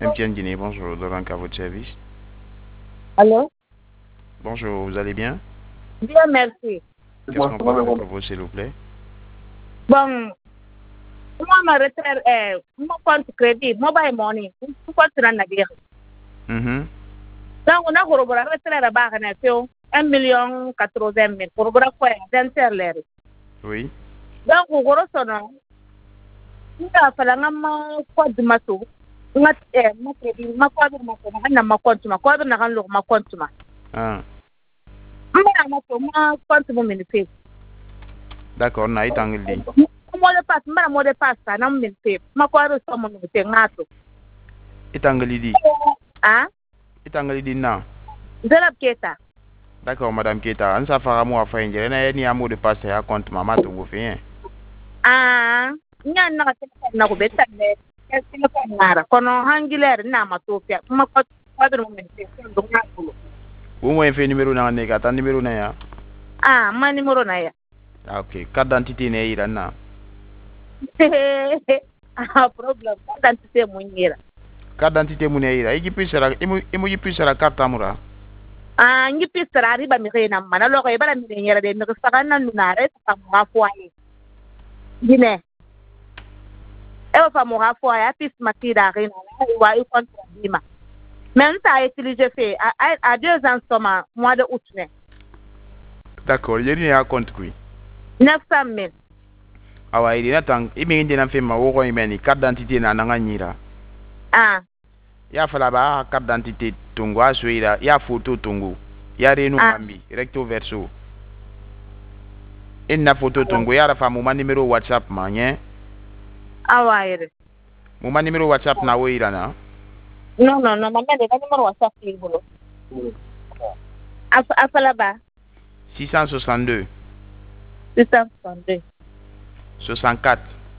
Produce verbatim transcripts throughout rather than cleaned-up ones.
M T N Guinée, bonjour, Dorank à votre service. Allô? Bonjour, vous allez bien? Bien, merci. Qu'est-ce qu'on peut faire pour vous, s'il vous plaît? Bon, moi, ma retraite, euh, mon compte crédit, mobile money, mon compte dans la guerre. Mhm. Donc, on a corroboré la retraite à barre nation, un million quatre-vingts mille, corroboré quoi, d'interlaire. Oui. Donc, on corroboré son nom. Il a fallu que je fasse du matou. Je eh, ma crédit, ma quoi de ma compte, ma ma compte, ma quoi de ma compte, ma compte, ma. Ah, Ma ma ma compte, mon ministère. d'accord, na itangli. Mo de passe, ma mo de passe, na mon ministère. Ma quoi de son mon ministère, ngato. Itangli di. Ah? Itangli di na. Zelab Keta. D'accord, Madame Keta, on s'affaire moi à faire une na ni amour de passer à compte maman tout vous fait. Ah, nyan na telefon na ko betan ne. Telefon nara. Kono hangiler na matopia. Ma ko kwadro mo mente do ngako. Vous m'avez fait numéro na nega, ta numéro na ya. Ah, ma numero na ya. Ah, ok, carte d'identité ne ira na. Ah, problem. Identité mo ngira. Carte d'identité mu ne ira. Iki pisera, imu imu yi pisera carte amura. Ah, ngi pisra riba mi rena mana lo ko ibara mi ngira de mi saka na nunare ta mo afwaye. Gine. Ewa fa mo afwaye pis matira rena wa i kontra bima. Même ça a utilisé fait à, à, à deux ans seulement, mois de août. D'accord, yeri ya compte kui. neuf cent mille. Awa iri na tang, imi ngi na fe ma wo ko imeni carte d'identité na nanga nyira. Ah, Ya fala ba carte d'identité tungu aswira, ya photo tungu. Ya renu ah, ngambi, recto verso. Inna photo tungu ya rafa muma numéro WhatsApp ma nye. ah, ouais. Muma numéro WhatsApp na wo ira na. Non, non, non, maman, les numéros WhatsApp, il boulot. À là-bas, six cent soixante-deux, six cent soixante-deux. soixante-quatre.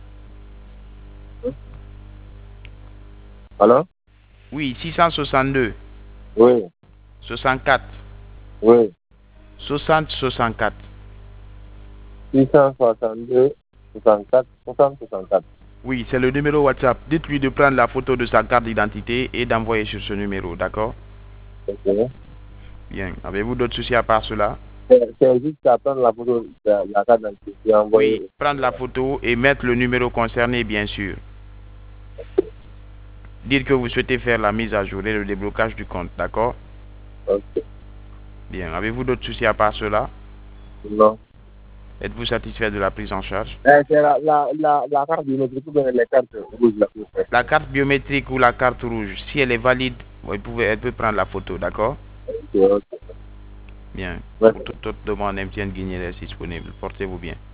Alors? Oui, six cent soixante-deux, Oui, soixante-quatre, oui. soixante, soixante-quatre. six cent soixante-deux, soixante-quatre, soixante, soixante-quatre. Oui, c'est le numéro WhatsApp. Dites-lui de prendre la photo de sa carte d'identité et d'envoyer sur ce numéro, d'accord? Ok. Bien. Avez-vous d'autres soucis à part cela? C'est c'est juste à prendre la photo de la carte d'identité et Oui, envoyer. prendre la photo et mettre le numéro concerné, bien sûr. Dites que vous souhaitez faire la mise à jour et le déblocage du compte, d'accord? Ok. Bien. Avez-vous d'autres soucis à part cela? Non. Êtes-vous satisfait de la prise en charge? Eh, c'est la, la, la, la carte biométrique ou bien les cartes rouges là. Pour faire. La carte biométrique ou la carte rouge, si elle est valide, vous pouvez, elle peut prendre la photo, d'accord? Ok, ok. Bien. Ouais. Pour toute autre demande, M T N Guinée est disponible. Portez-vous bien.